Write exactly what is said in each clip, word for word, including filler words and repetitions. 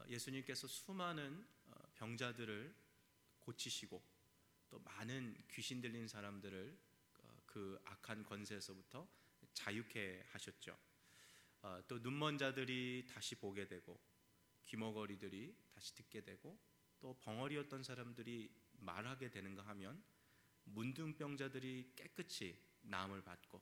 예수님께서 수많은 병자들을 고치시고 또 많은 귀신 들린 사람들을 그 악한 권세에서부터 자유케 하셨죠. 또 눈먼 자들이 다시 보게 되고 귀머거리들이 다시 듣게 되고 또 벙어리였던 사람들이 말하게 되는가 하면 문둥병자들이 깨끗이 나음을 받고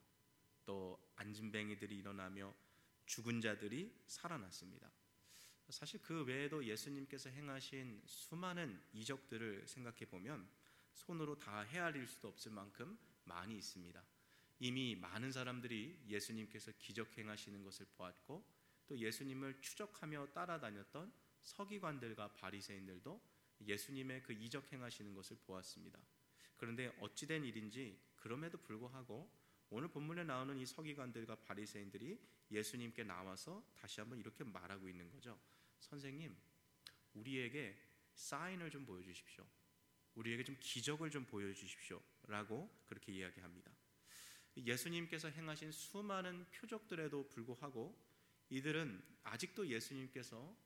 또 안진뱅이들이 일어나며 죽은 자들이 살아났습니다. 사실 그 외에도 예수님께서 행하신 수많은 이적들을 생각해 보면 손으로 다 헤아릴 수도 없을 만큼 많이 있습니다. 이미 많은 사람들이 예수님께서 기적 행하시는 것을 보았고 또 예수님을 추적하며 따라다녔던 서기관들과 바리새인들도 예수님의 그 이적 행하시는 것을 보았습니다. 그런데 어찌된 일인지 그럼에도 불구하고 오늘 본문에 나오는 이 서기관들과 바리새인들이 예수님께 나와서 다시 한번 이렇게 말하고 있는 거죠. 선생님, 우리에게 사인을 좀 보여주십시오. 우리에게 좀 기적을 좀 보여주십시오 라고 그렇게 이야기합니다. 예수님께서 행하신 수많은 표적들에도 불구하고 이들은 아직도 예수님께서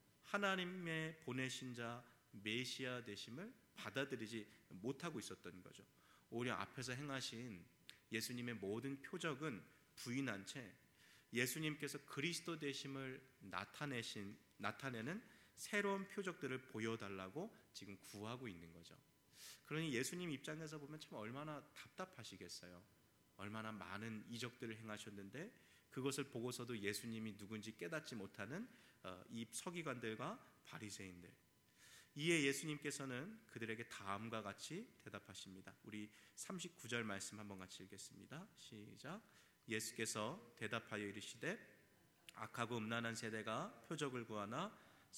하나님의 보내신 자 메시아 되심을 받아들이지 못하고 있었던 거죠. 오히려 앞에서 행하신 예수님의 모든 표적은 부인한 채 예수님께서 그리스도 되심을 나타내신, 나타내는 새로운 표적들을 보여달라고 지금 구하고 있는 거죠. 그러니 예수님 입장에서 보면 참 얼마나 답답하시겠어요. 얼마나 많은 이적들을 행하셨는데 그것을 보고서도 예수님이 누군지 깨닫지 못하는 이 서기관들과 바리새인들. 이에 예수님께서는 그들에게 다음과 같이 대답하십니다. 우리 삼십구 절 말씀 한번 같이 읽겠습니다. 시작. 예수께서 대답하여 이르시되 악하고 음란한 세대가 표적을 구하나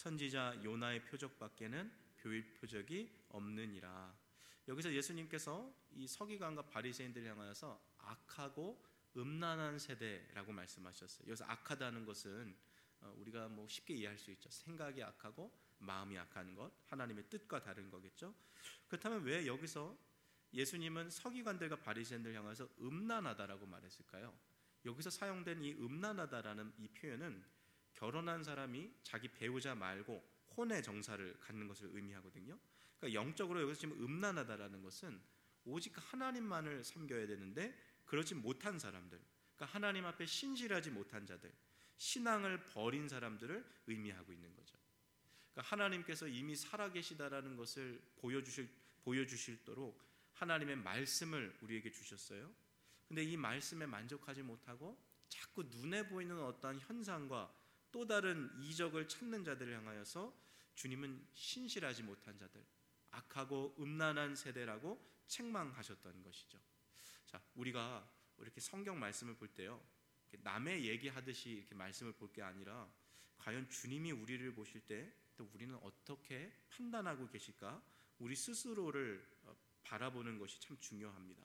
선지자 요나의 표적밖에는 보일 표적이 없느니라. 여기서 예수님께서 이 서기관과 바리새인들을 향하여서 악하고 음란한 세대라고 말씀하셨어요. 여기서 악하다는 것은 우리가 뭐 쉽게 이해할 수 있죠. 생각이 악하고 마음이 악한 것, 하나님의 뜻과 다른 거겠죠. 그렇다면 왜 여기서 예수님은 서기관들과 바리새인들을 향해서 음란하다라고 말했을까요? 여기서 사용된 이 음란하다라는 이 표현은 결혼한 사람이 자기 배우자 말고 혼의 정사를 갖는 것을 의미하거든요. 그러니까 영적으로 여기서 지금 음란하다라는 것은 오직 하나님만을 섬겨야 되는데 그러지 못한 사람들, 그러니까 하나님 앞에 신실하지 못한 자들, 신앙을 버린 사람들을 의미하고 있는 거죠. 그러니까 하나님께서 이미 살아계시다라는 것을 보여주실, 보여주실도록 하나님의 말씀을 우리에게 주셨어요. 근데 이 말씀에 만족하지 못하고 자꾸 눈에 보이는 어떠한 현상과 또 다른 이적을 찾는 자들을 향하여서 주님은 신실하지 못한 자들, 악하고 음란한 세대라고 책망하셨던 것이죠. 자, 우리가 이렇게 성경 말씀을 볼 때요, 남의 얘기하듯이 이렇게 말씀을 볼 게 아니라 과연 주님이 우리를 보실 때 또 우리는 어떻게 판단하고 계실까? 우리 스스로를 바라보는 것이 참 중요합니다.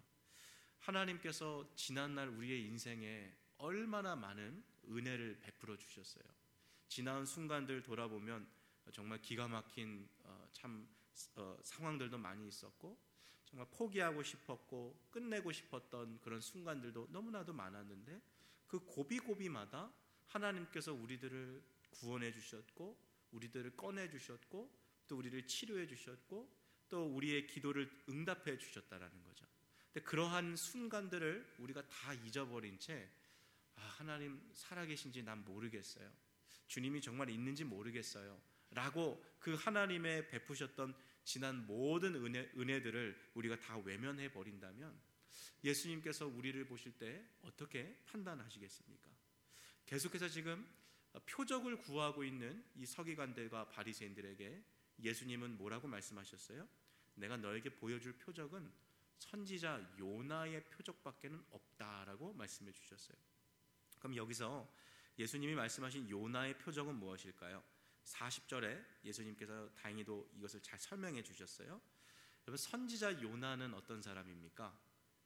하나님께서 지난날 우리의 인생에 얼마나 많은 은혜를 베풀어 주셨어요. 지나온 순간들 돌아보면 정말 기가 막힌 참 상황들도 많이 있었고 정말 포기하고 싶었고 끝내고 싶었던 그런 순간들도 너무나도 많았는데 그 고비고비마다 하나님께서 우리들을 구원해 주셨고 우리들을 꺼내 주셨고 또 우리를 치료해 주셨고 또 우리의 기도를 응답해 주셨다라는 거죠. 근데 그러한 순간들을 우리가 다 잊어버린 채 아, 하나님 살아계신지 난 모르겠어요. 주님이 정말 있는지 모르겠어요. 라고 그 하나님의 베푸셨던 지난 모든 은혜, 은혜들을 우리가 다 외면해 버린다면 예수님께서 우리를 보실 때 어떻게 판단하시겠습니까? 계속해서 지금 표적을 구하고 있는 이 서기관들과 바리새인들에게 예수님은 뭐라고 말씀하셨어요? 내가 너에게 보여줄 표적은 선지자 요나의 표적밖에는 없다라고 말씀해 주셨어요. 그럼 여기서 예수님이 말씀하신 요나의 표적은 무엇일까요? 사십 절에 예수님께서 다행히도 이것을 잘 설명해 주셨어요. 여러분, 선지자 요나는 어떤 사람입니까?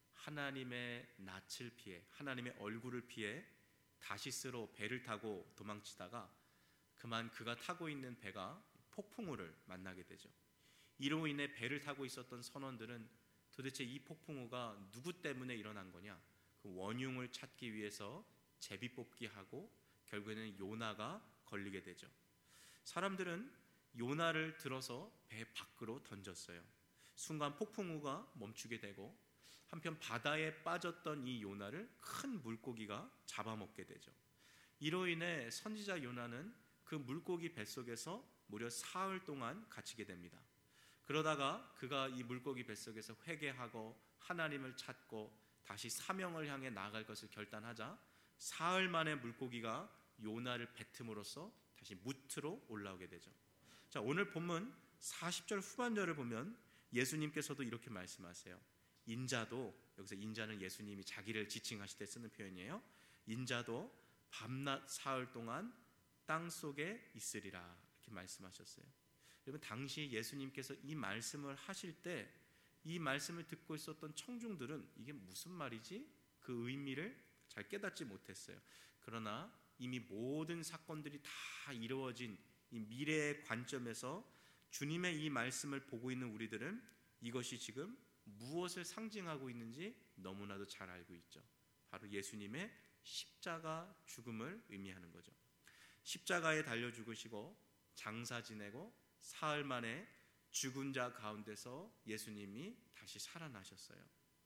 하나님의 낯을 피해, 하나님의 얼굴을 피해 다시스로 배를 타고 도망치다가 그만 그가 타고 있는 배가 폭풍우를 만나게 되죠. 이로 인해 배를 타고 있었던 선원들은 도대체 이 폭풍우가 누구 때문에 일어난 거냐, 그 원흉을 찾기 위해서 제비뽑기 하고 결국에는 요나가 걸리게 되죠. 사람들은 요나를 들어서 배 밖으로 던졌어요. 순간 폭풍우가 멈추게 되고 한편 바다에 빠졌던 이 요나를 큰 물고기가 잡아먹게 되죠. 이로 인해 선지자 요나는 그 물고기 뱃속에서 무려 사흘 동안 갇히게 됩니다. 그러다가 그가 이 물고기 뱃속에서 회개하고 하나님을 찾고 다시 사명을 향해 나아갈 것을 결단하자 사흘 만에 물고기가 요나를 뱉음으로써 다시 무트로 올라오게 되죠. 자, 오늘 본문 사십 절 후반절을 보면 예수님께서도 이렇게 말씀하세요. 인자도, 여기서 인자는 예수님이 자기를 지칭하실 때 쓰는 표현이에요. 인자도 밤낮 사흘 동안 땅 속에 있으리라, 이렇게 말씀하셨어요. 여러분, 당시 예수님께서 이 말씀을 하실 때 이 말씀을 듣고 있었던 청중들은 이게 무슨 말이지? 그 의미를 잘 깨닫지 못했어요. 그러나 이미 모든 사건들이 다 이루어진 이 미래의 관점에서 주님의 이 말씀을 보고 있는 우리들은 이것이 지금 무엇을 상징하고 있는지 너무나도 잘 알고 있죠. 바로 예수님의 십자가 죽음을 의미하는 거죠. 십자가에 달려 죽으시고 장사 지내고 사흘 만에 죽은 자 가운데서 예수님이 다시 살아나셨어요.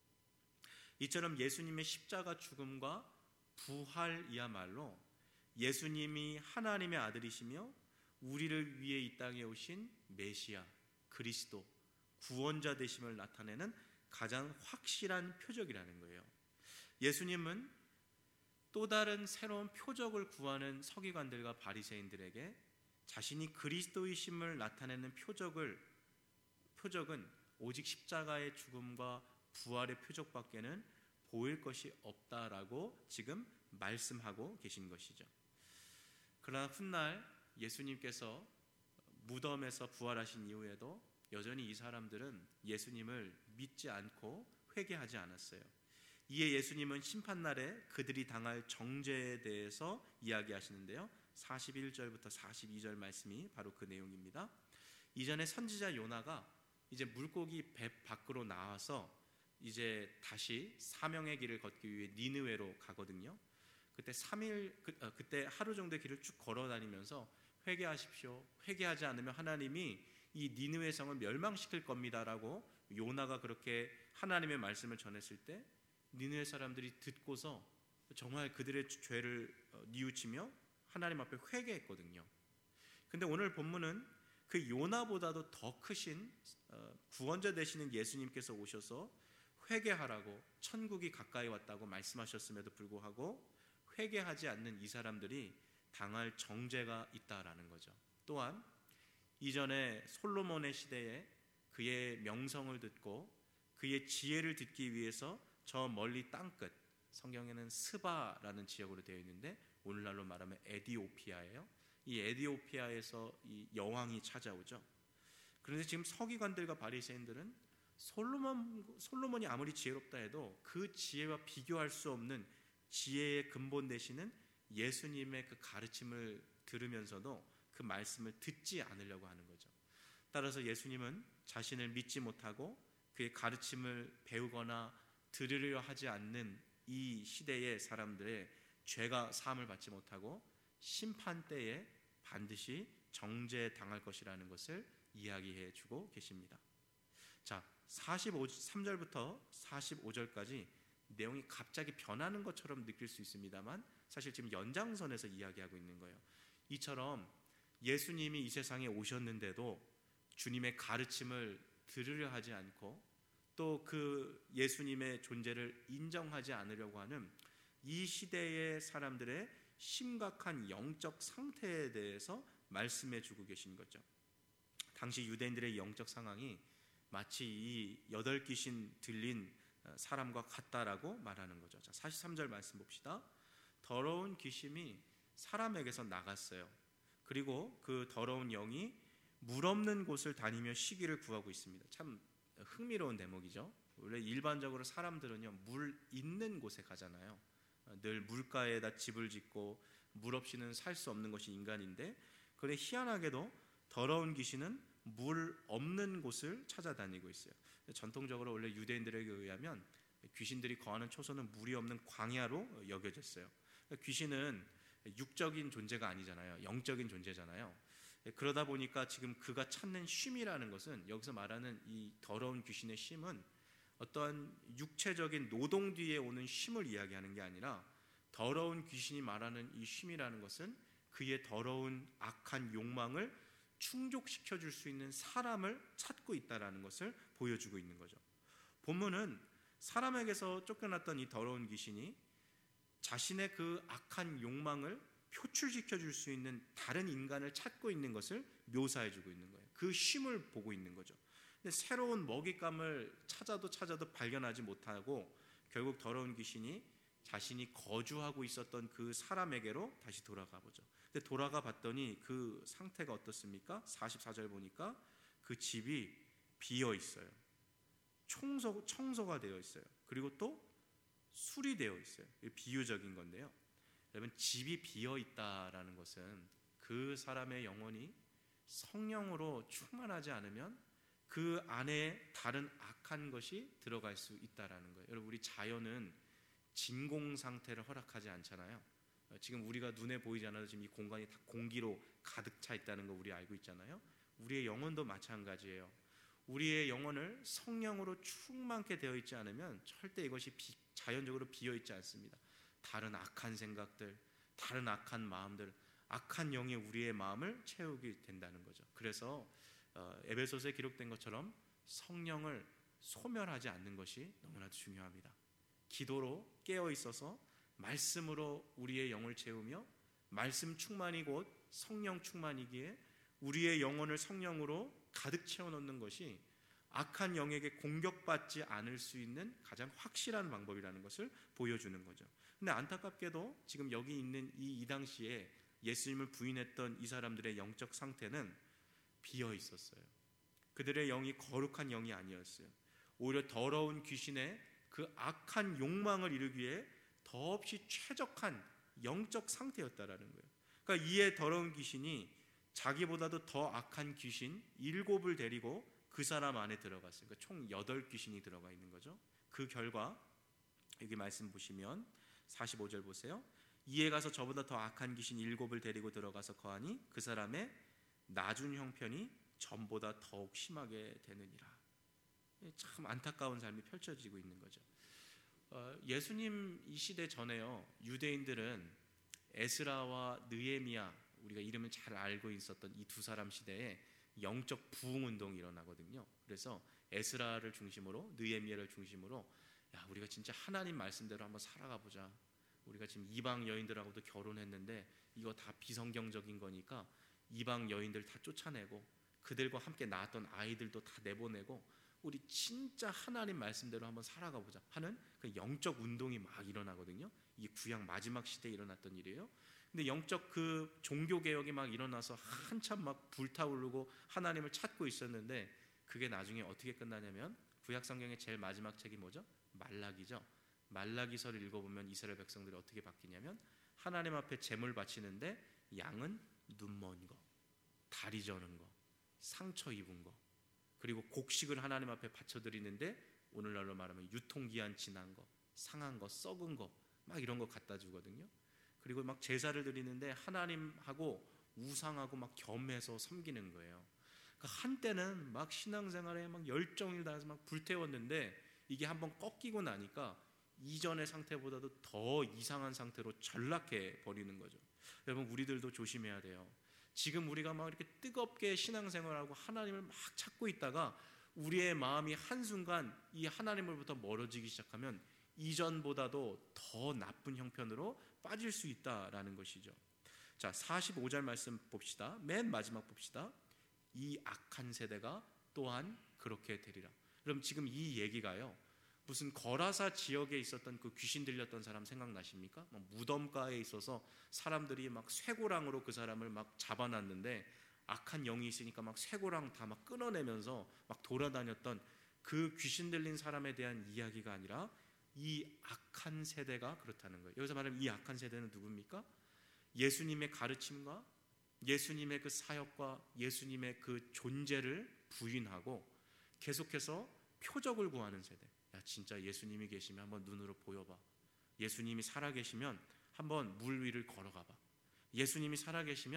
이처럼 예수님의 십자가 죽음과 부활이야말로 예수님이 하나님의 아들이시며 우리를 위해 이 땅에 오신 메시아, 그리스도, 구원자 되심을 나타내는 가장 확실한 표적이라는 거예요. 예수님은 또 다른 새로운 표적을 구하는 서기관들과 바리새인들에게 자신이 그리스도이심을 나타내는 표적을 표적은 오직 십자가의 죽음과 부활의 표적밖에는 보일 것이 없다라고 지금 말씀하고 계신 것이죠. 그러나 훗날 예수님께서 무덤에서 부활하신 이후에도 여전히 이 사람들은 예수님을 믿지 않고 회개하지 않았어요. 이에 예수님은 심판날에 그들이 당할 정죄에 대해서 이야기하시는데요, 사십일 절부터 사십이 절 말씀이 바로 그 내용입니다. 이전에 선지자 요나가 이제 물고기 배 밖으로 나와서 이제 다시 사명의 길을 걷기 위해 니느웨로 가거든요. 그때 삼 일 그, 어, 그때 하루 정도의 길을 쭉 걸어 다니면서 회개하십시오, 회개하지 않으면 하나님이 이 니느웨 성을 멸망시킬 겁니다라고 요나가 그렇게 하나님의 말씀을 전했을 때 니느웨 사람들이 듣고서 정말 그들의 죄를 뉘우치며 하나님 앞에 회개했거든요. 근데 오늘 본문은 그 요나보다도 더 크신 구원자 되시는 예수님께서 오셔서 회개하라고, 천국이 가까이 왔다고 말씀하셨음에도 불구하고 회개하지 않는 이 사람들이 당할 정죄가 있다라는 거죠. 또한 이전에 솔로몬의 시대에 그의 명성을 듣고 그의 지혜를 듣기 위해서 저 멀리 땅끝, 성경에는 스바라는 지역으로 되어 있는데 오늘날로 말하면 에디오피아예요. 이 에디오피아에서 이 여왕이 찾아오죠. 그런데 지금 서기관들과 바리새인들은 솔로몬, 솔로몬이 아무리 지혜롭다 해도 그 지혜와 비교할 수 없는 지혜의 근본 되시는 예수님의 그 가르침을 들으면서도 그 말씀을 듣지 않으려고 하는 거죠. 따라서 예수님은 자신을 믿지 못하고 그의 가르침을 배우거나 들으려 하지 않는 이 시대의 사람들의 죄가 사함을 받지 못하고 심판 때에 반드시 정죄당할 것이라는 것을 이야기해 주고 계십니다. 자, 사십삼 절부터 사십오 절까지 내용이 갑자기 변하는 것처럼 느낄 수 있습니다만 사실 지금 연장선에서 이야기하고 있는 거예요. 이처럼 예수님이 이 세상에 오셨는데도 주님의 가르침을 들으려 하지 않고 또 그 예수님의 존재를 인정하지 않으려고 하는 이 시대의 사람들의 심각한 영적 상태에 대해서 말씀해 주고 계신 거죠. 당시 유대인들의 영적 상황이 마치 이 여덟 귀신 들린 사람과 같다라고 말하는 거죠. 자, 사십삼 절 말씀 봅시다. 더러운 귀신이 사람에게서 나갔어요. 그리고 그 더러운 영이 물 없는 곳을 다니며 쉬기를 구하고 있습니다. 참 흥미로운 대목이죠. 원래 일반적으로 사람들은요, 물 있는 곳에 가잖아요. 늘 물가에다 집을 짓고 물 없이는 살 수 없는 것이 인간인데, 그런데 희한하게도 더러운 귀신은 물 없는 곳을 찾아다니고 있어요. 전통적으로 원래 유대인들에게 의하면 귀신들이 거하는 초소는 물이 없는 광야로 여겨졌어요. 귀신은 육적인 존재가 아니잖아요. 영적인 존재잖아요. 그러다 보니까 지금 그가 찾는 쉼이라는 것은, 여기서 말하는 이 더러운 귀신의 쉼은 어떠한 육체적인 노동 뒤에 오는 쉼을 이야기하는 게 아니라, 더러운 귀신이 말하는 이 쉼이라는 것은 그의 더러운 악한 욕망을 충족시켜 줄 수 있는 사람을 찾고 있다는 것을 보여주고 있는 거죠. 본문은 사람에게서 쫓겨났던 이 더러운 귀신이 자신의 그 악한 욕망을 표출시켜 줄 수 있는 다른 인간을 찾고 있는 것을 묘사해 주고 있는 거예요. 그 쉼을 보고 있는 거죠. 근데 새로운 먹잇감을 찾아도 찾아도 발견하지 못하고 결국 더러운 귀신이 자신이 거주하고 있었던 그 사람에게로 다시 돌아가 보죠. 근데 돌아가 봤더니 그 상태가 어떻습니까? 사십사 절 보니까 그 집이 비어 있어요. 청소, 청소가 되어 있어요. 그리고 또 수리되어 있어요. 비유적인 건데요. 여러분, 집이 비어 있다라는 것은 그 사람의 영혼이 성령으로 충만하지 않으면 그 안에 다른 악한 것이 들어갈 수 있다라는 거예요. 여러분, 우리 자연은 진공 상태를 허락하지 않잖아요. 지금 우리가 눈에 보이지 않아도 지금 이 공간이 다 공기로 가득 차 있다는 거 우리 알고 있잖아요. 우리의 영혼도 마찬가지예요. 우리의 영혼을 성령으로 충만케 되어 있지 않으면 절대 이것이 비, 자연적으로 비어 있지 않습니다. 다른 악한 생각들, 다른 악한 마음들, 악한 영이 우리의 마음을 채우게 된다는 거죠. 그래서 어, 에베소서에 기록된 것처럼 성령을 소멸하지 않는 것이 너무나도 중요합니다. 기도로 깨어 있어서 말씀으로 우리의 영을 채우며, 말씀 충만이 곧 성령 충만이기에 우리의 영혼을 성령으로 가득 채워놓는 것이 악한 영에게 공격받지 않을 수 있는 가장 확실한 방법이라는 것을 보여주는 거죠. 근데 안타깝게도 지금 여기 있는 이, 이 당시에 예수님을 부인했던 이 사람들의 영적 상태는 비어 있었어요. 그들의 영이 거룩한 영이 아니었어요. 오히려 더러운 귀신의 그 악한 욕망을 이루기 위해 더없이 최적한 영적 상태였다라는 거예요. 그러니까 이에 더러운 귀신이 자기보다도 더 악한 귀신 일곱을 데리고 그 사람 안에 들어갔어요. 그러니까 총 여덟 귀신이 들어가 있는 거죠. 그 결과 여기 말씀 보시면 사십오 절 보세요. 이에 가서 저보다 더 악한 귀신 일곱을 데리고 들어가서 거하니 그 사람의 나중 형편이 전보다 더욱 심하게 되느니라. 참 안타까운 삶이 펼쳐지고 있는 거죠. 어, 예수님 이 시대 전에요, 유대인들은 에스라와 느헤미야, 우리가 이름을 잘 알고 있었던 이 두 사람 시대에 영적 부흥 운동이 일어나거든요. 그래서 에스라를 중심으로, 느헤미야를 중심으로, 야, 우리가 진짜 하나님 말씀대로 한번 살아가 보자. 우리가 지금 이방 여인들하고도 결혼했는데 이거 다 비성경적인 거니까 이방 여인들 다 쫓아내고 그들과 함께 낳았던 아이들도 다 내보내고 우리 진짜 하나님 말씀대로 한번 살아가 보자 하는 그 영적 운동이 막 일어나거든요. 이게 구약 마지막 시대에 일어났던 일이에요. 근데 영적 그 종교 개혁이 막 일어나서 한참 막 불타오르고 하나님을 찾고 있었는데 그게 나중에 어떻게 끝나냐면 구약 성경의 제일 마지막 책이 뭐죠? 말라기죠. 말라기서를 읽어보면 이스라엘 백성들이 어떻게 바뀌냐면 하나님 앞에 제물 바치는데 양은 눈먼 거, 다리 저는 거, 상처 입은 거, 그리고 곡식을 하나님 앞에 바쳐드리는데 오늘날로 말하면 유통기한 지난 거, 상한 거, 썩은 거 막 이런 거 갖다 주거든요. 그리고 막 제사를 드리는데 하나님하고 우상하고 막 겸해서 섬기는 거예요. 그러니까 한때는 막 신앙생활에 막 열정을 다해서 막 불태웠는데 이게 한번 꺾이고 나니까 이전의 상태보다도 더 이상한 상태로 전락해 버리는 거죠. 여러분, 우리들도 조심해야 돼요. 지금 우리가 막 이렇게 뜨겁게 신앙생활하고 하나님을 막 찾고 있다가 우리의 마음이 한순간 이 하나님으로부터 멀어지기 시작하면 이전보다도 더 나쁜 형편으로 빠질 수 있다라는 것이죠. 자, 사십오 절 말씀 봅시다. 맨 마지막 봅시다. 이 악한 세대가 또한 그렇게 되리라. 그럼 지금 이 얘기가요, 무슨 거라사 지역에 있었던 그 귀신 들렸던 사람 생각나십니까? 막 무덤가에 있어서 사람들이 막 쇠고랑으로 그 사람을 막 잡아놨는데 악한 영이 있으니까 막 쇠고랑 다 막 끊어내면서 막 돌아다녔던 그 귀신 들린 사람에 대한 이야기가 아니라 이 악한 세대가 그렇다는 거예요. 여기서 말하면 이 악한 세대는 누굽니까? 예수님의 가르침과 예수님의 그 사역과 예수님의 그 존재를 부인하고 계속해서 표적을 구하는 세대. 야, 진짜 예수님이 계시면 한번 눈으로 보여봐. 예수님이 살아계시면 한번 물 위를 걸어가봐. 예수님이 살아계시면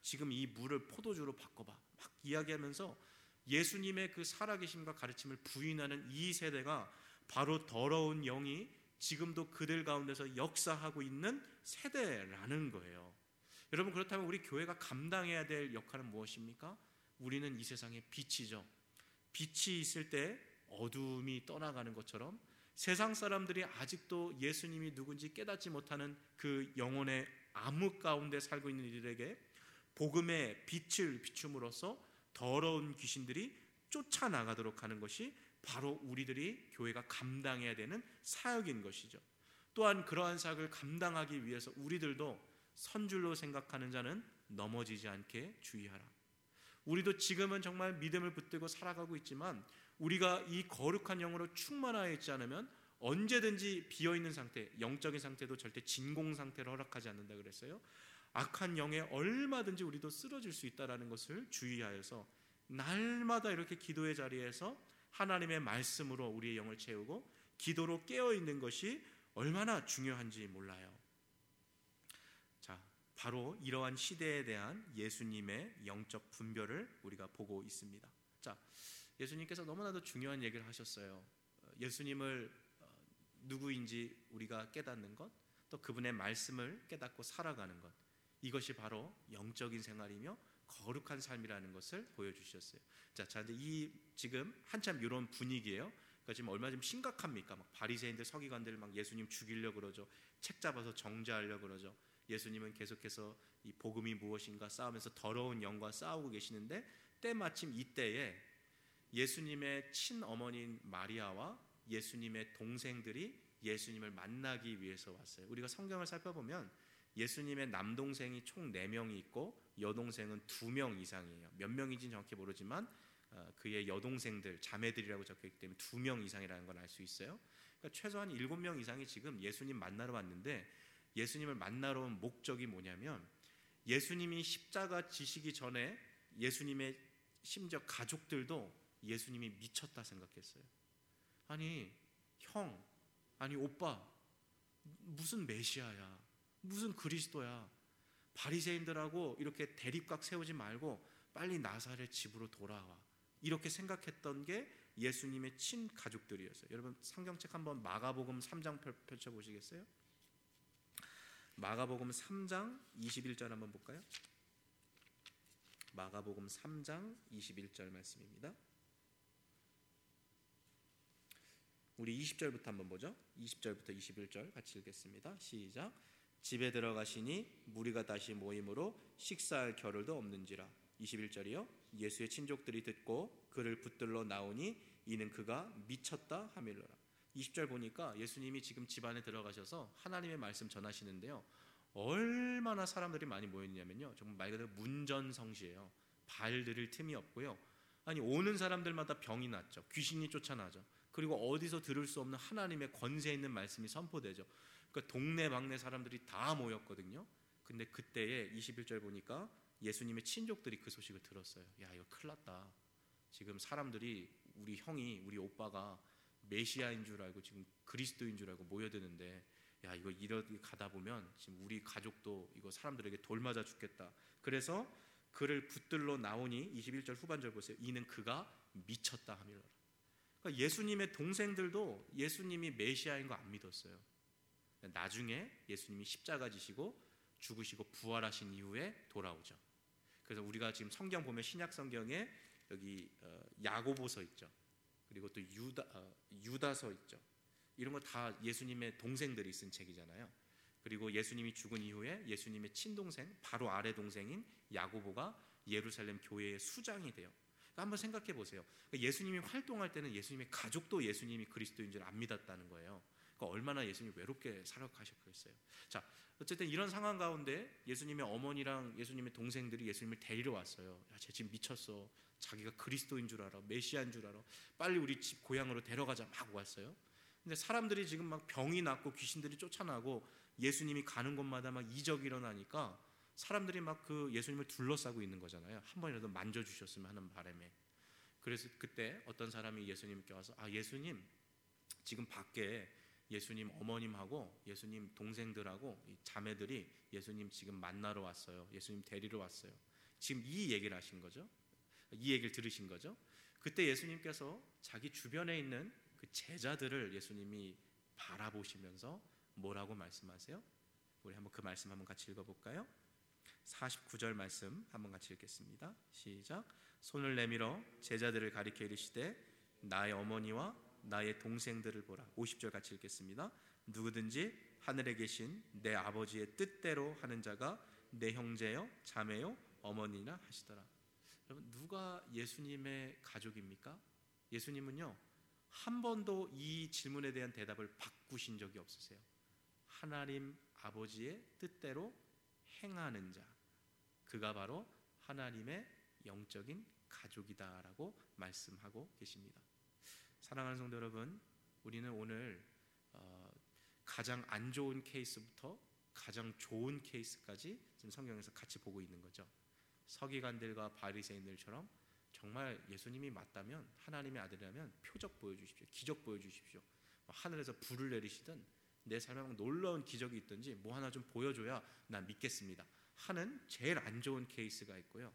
지금 이 물을 포도주로 바꿔봐 막 이야기하면서 예수님의 그 살아계심과 가르침을 부인하는 이 세대가 바로 더러운 영이 지금도 그들 가운데서 역사하고 있는 세대라는 거예요. 여러분, 그렇다면 우리 교회가 감당해야 될 역할은 무엇입니까? 우리는 이 세상의 빛이죠. 빛이 있을 때 어둠이 떠나가는 것처럼 세상 사람들이 아직도 예수님이 누군지 깨닫지 못하는 그 영혼의 암흑 가운데 살고 있는 이들에게 복음의 빛을 비춤으로써 더러운 귀신들이 쫓아나가도록 하는 것이 바로 우리들이 교회가 감당해야 되는 사역인 것이죠. 또한 그러한 사역을 감당하기 위해서 우리들도 선줄로 생각하는 자는 넘어지지 않게 주의하라. 우리도 지금은 정말 믿음을 붙들고 살아가고 있지만 우리가 이 거룩한 영으로 충만하여 있지 않으면 언제든지 비어있는 상태, 영적인 상태도 절대 진공 상태를 허락하지 않는다 그랬어요. 악한 영에 얼마든지 우리도 쓰러질 수 있다는 것을 주의하여서 날마다 이렇게 기도의 자리에서 하나님의 말씀으로 우리의 영을 채우고 기도로 깨어있는 것이 얼마나 중요한지 몰라요. 자, 바로 이러한 시대에 대한 예수님의 영적 분별을 우리가 보고 있습니다. 자, 예수님께서 너무나도 중요한 얘기를 하셨어요. 예수님을 누구인지 우리가 깨닫는 것, 또 그분의 말씀을 깨닫고 살아가는 것, 이것이 바로 영적인 생활이며 거룩한 삶이라는 것을 보여주셨어요. 자, 자, 이 지금 한참 이런 분위기예요. 그러니까 지금 얼마나 좀 심각합니까? 막 바리새인들, 서기관들 막 예수님 죽이려고 그러죠. 책 잡아서 정죄하려고 그러죠. 예수님은 계속해서 이 복음이 무엇인가 싸우면서 더러운 영과 싸우고 계시는데 때마침 이때에 예수님의 친어머니인 마리아와 예수님의 동생들이 예수님을 만나기 위해서 왔어요. 우리가 성경을 살펴보면 예수님의 남동생이 총 네 명이 있고 여동생은 두 명 이상이에요. 몇 명인지는 정확히 모르지만 그의 여동생들, 자매들이라고 적혀있기 때문에 두 명 이상이라는 걸 알 수 있어요. 그러니까 최소한 일곱 명 이상이 지금 예수님 만나러 왔는데 예수님을 만나러 온 목적이 뭐냐면 예수님이 십자가 지시기 전에 예수님의 심지어 가족들도 예수님이 미쳤다 생각했어요. 아니 형, 아니 오빠, 무슨 메시아야, 무슨 그리스도야, 바리새인들하고 이렇게 대립각 세우지 말고 빨리 나사렛 집으로 돌아와, 이렇게 생각했던 게 예수님의 친가족들이었어요. 여러분 성경책 한번 마가복음 삼 장 펼쳐보시겠어요? 마가복음 삼 장 이십일 절 한번 볼까요? 마가복음 삼 장 이십일 절 말씀입니다. 우리 이십 절부터 한번 보죠. 이십 절부터 이십일 절 같이 읽겠습니다. 시작. 집에 들어가시니 무리가 다시 모임으로 식사할 겨를도 없는지라. 이십일 절이요. 예수의 친족들이 듣고 그를 붙들러 나오니 이는 그가 미쳤다 하밀러라. 이십 절 보니까 예수님이 지금 집안에 들어가셔서 하나님의 말씀 전하시는데요, 얼마나 사람들이 많이 모였냐면요, 정말 말 그대로 문전성시예요. 발 들일 틈이 없고요. 아니 오는 사람들마다 병이 났죠. 귀신이 쫓아나죠. 그리고 어디서 들을 수 없는 하나님의 권세 있는 말씀이 선포되죠. 그러니까 동네 방네 사람들이 다 모였거든요. 근데 그때에 이십일 절 보니까 예수님의 친족들이 그 소식을 들었어요. 야, 이거 큰일 났다. 지금 사람들이 우리 형이, 우리 오빠가 메시아인 줄 알고 지금 그리스도인 줄 알고 모여드는데, 야, 이거 이렇게 가다 보면 지금 우리 가족도 이거 사람들에게 돌 맞아 죽겠다. 그래서 그를 붙들러 나오니 이십일 절 후반절 보세요. 이는 그가 미쳤다 하밀러라. 그러니까 예수님의 동생들도 예수님이 메시아인 거 안 믿었어요. 나중에 예수님이 십자가 지시고 죽으시고 부활하신 이후에 돌아오죠. 그래서 우리가 지금 성경 보면 신약 성경에 여기 야고보서 있죠. 그리고 또 유다, 어, 유다서 있죠. 이런 거 다 예수님의 동생들이 쓴 책이잖아요. 그리고 예수님이 죽은 이후에 예수님의 친동생, 바로 아래 동생인 야고보가 예루살렘 교회의 수장이 돼요. 그러니까 한번 생각해 보세요. 예수님이 활동할 때는 예수님의 가족도 예수님이 그리스도인 줄 안 믿었다는 거예요. 그러니까 얼마나 예수님이 외롭게 살아가셨겠어요. 자, 어쨌든 이런 상황 가운데 예수님의 어머니랑 예수님의 동생들이 예수님을 데리러 왔어요. 야, 쟤 지금 미쳤어. 자기가 그리스도인 줄 알아, 메시아인 줄 알아. 빨리 우리 집 고향으로 데려가자 막 왔어요. 근데 사람들이 지금 막 병이 났고 귀신들이 쫓아나고 예수님이 가는 곳마다 막 이적이 일어나니까 사람들이 막 그 예수님을 둘러싸고 있는 거잖아요. 한 번이라도 만져주셨으면 하는 바람에. 그래서 그때 어떤 사람이 예수님께 와서, 아, 예수님, 지금 밖에 예수님 어머님하고 예수님 동생들하고 자매들이 예수님 지금 만나러 왔어요. 예수님 데리러 왔어요. 지금 이 얘기를 하신 거죠. 이 얘기를 들으신 거죠. 그때 예수님께서 자기 주변에 있는 그 제자들을 예수님이 바라보시면서 뭐라고 말씀하세요? 우리 한번 그 말씀 한번 같이 읽어볼까요? 사십구 절 말씀 한번 같이 읽겠습니다. 시작. 손을 내밀어 제자들을 가리켜 이르시되 나의 어머니와 나의 동생들을 보라. 오십 절 같이 읽겠습니다. 누구든지 하늘에 계신 내 아버지의 뜻대로 하는 자가 내 형제요 자매요 어머니나 하시더라. 여러분, 누가 예수님의 가족입니까? 예수님은요 한 번도 이 질문에 대한 대답을 바꾸신 적이 없으세요. 하나님 아버지의 뜻대로 행하는 자, 그가 바로 하나님의 영적인 가족이다라고 말씀하고 계십니다. 사랑하는 성도 여러분, 우리는 오늘 어, 가장 안 좋은 케이스부터 가장 좋은 케이스까지 지금 성경에서 같이 보고 있는 거죠. 서기관들과 바리새인들처럼 정말 예수님이 맞다면, 하나님의 아들이라면 표적 보여주십시오, 기적 보여주십시오, 하늘에서 불을 내리시든 내 삶에 막 놀라운 기적이 있든지 뭐 하나 좀 보여줘야 난 믿겠습니다 하는 제일 안 좋은 케이스가 있고요,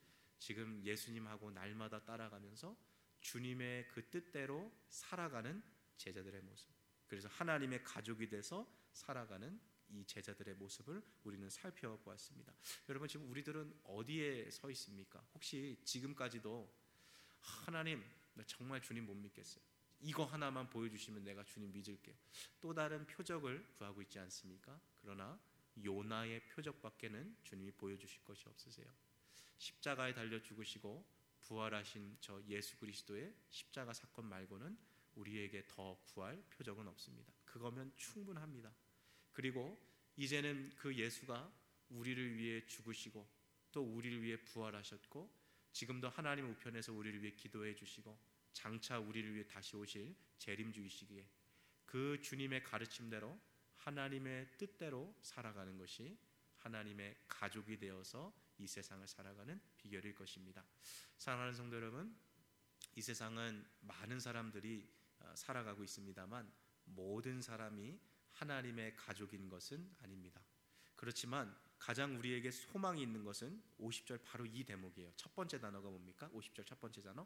지금 예수님하고 날마다 따라가면서 주님의 그 뜻대로 살아가는 제자들의 모습, 그래서 하나님의 가족이 돼서 살아가는 이 제자들의 모습을 우리는 살펴보았습니다. 여러분, 지금 우리들은 어디에 서 있습니까? 혹시 지금까지도 하나님, 나 정말 주님 못 믿겠어요, 이거 하나만 보여주시면 내가 주님 믿을게요, 또 다른 표적을 구하고 있지 않습니까? 그러나 요나의 표적밖에는 주님이 보여주실 것이 없으세요. 십자가에 달려 죽으시고 부활하신 저 예수 그리스도의 십자가 사건 말고는 우리에게 더 구할 표적은 없습니다. 그거면 충분합니다. 그리고 이제는 그 예수가 우리를 위해 죽으시고 또 우리를 위해 부활하셨고 지금도 하나님 우편에서 우리를 위해 기도해 주시고 장차 우리를 위해 다시 오실 재림주이시기에 그 주님의 가르침대로 하나님의 뜻대로 살아가는 것이 하나님의 가족이 되어서 이 세상을 살아가는 비결일 것입니다. 사랑하는 성도 여러분, 이 세상은 많은 사람들이 살아가고 있습니다만 모든 사람이 하나님의 가족인 것은 아닙니다. 그렇지만 가장 우리에게 소망이 있는 것은 오십 절 바로 이 대목이에요. 첫 번째 단어가 뭡니까? 오십 절 첫 번째 단어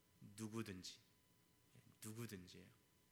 누구든지, 누구든지예요.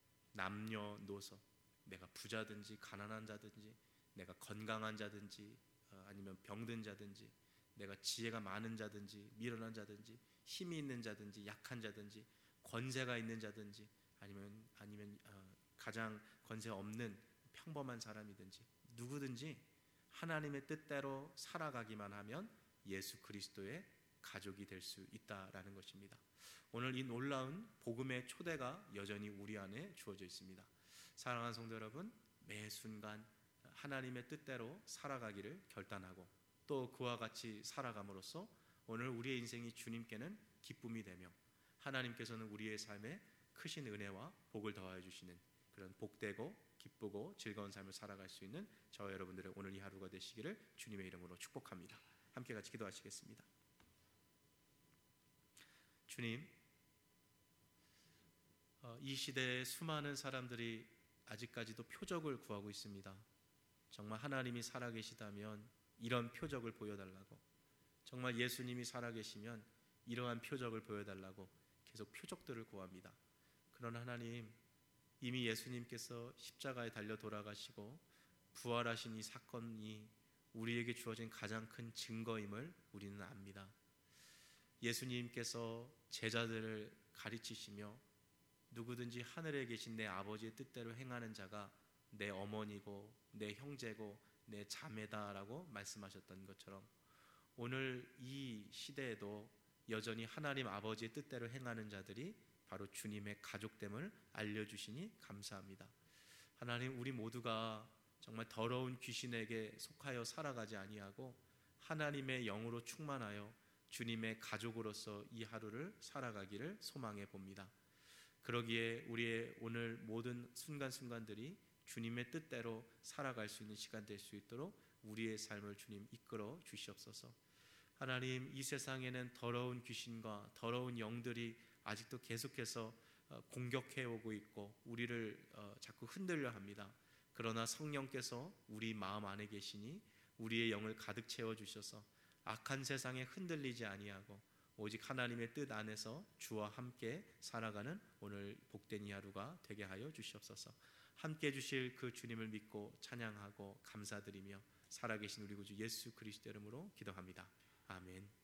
남녀노소, 내가 부자든지 가난한 자든지, 내가 건강한 자든지 아니면 병든 자든지, 내가 지혜가 많은 자든지 미련한 자든지, 힘이 있는 자든지 약한 자든지, 권세가 있는 자든지 아니면 아니면 어, 가장 권세 없는 평범한 사람이든지 누구든지 하나님의 뜻대로 살아가기만 하면 예수 그리스도의 가족이 될 수 있다라는 것입니다. 오늘 이 놀라운 복음의 초대가 여전히 우리 안에 주어져 있습니다. 사랑하는 성도 여러분, 매 순간 하나님의 뜻대로 살아가기를 결단하고 또 그와 같이 살아감으로써 오늘 우리의 인생이 주님께는 기쁨이 되며 하나님께서는 우리의 삶에 크신 은혜와 복을 더하여 주시는 그런 복되고 기쁘고 즐거운 삶을 살아갈 수 있는 저와 여러분들의 오늘 이 하루가 되시기를 주님의 이름으로 축복합니다. 함께 같이 기도하시겠습니다. 주님, 이 시대에 수많은 사람들이 아직까지도 표적을 구하고 있습니다. 정말 하나님이 살아계시다면 이런 표적을 보여달라고, 정말 예수님이 살아계시면 이러한 표적을 보여달라고 계속 표적들을 구합니다. 그러나 하나님, 이미 예수님께서 십자가에 달려 돌아가시고 부활하신 이 사건이 우리에게 주어진 가장 큰 증거임을 우리는 압니다. 예수님께서 제자들을 가르치시며 누구든지 하늘에 계신 내 아버지의 뜻대로 행하는 자가 내 어머니고 내 형제고 내 자매다라고 말씀하셨던 것처럼 오늘 이 시대에도 여전히 하나님 아버지의 뜻대로 행하는 자들이 바로 주님의 가족됨을 알려주시니 감사합니다. 하나님, 우리 모두가 정말 더러운 귀신에게 속하여 살아가지 아니하고 하나님의 영으로 충만하여 주님의 가족으로서 이 하루를 살아가기를 소망해 봅니다. 그러기에 우리의 오늘 모든 순간순간들이 주님의 뜻대로 살아갈 수 있는 시간 될 수 있도록 우리의 삶을 주님 이끌어 주시옵소서. 하나님, 이 세상에는 더러운 귀신과 더러운 영들이 아직도 계속해서 공격해 오고 있고 우리를 자꾸 흔들려 합니다. 그러나 성령께서 우리 마음 안에 계시니 우리의 영을 가득 채워 주셔서 악한 세상에 흔들리지 아니하고 오직 하나님의 뜻 안에서 주와 함께 살아가는 오늘 복된 이 하루가 되게 하여 주시옵소서. 함께 해주실 그 주님을 믿고 찬양하고 감사드리며 살아계신 우리 구주 예수 그리스도 이름으로 기도합니다. 아멘.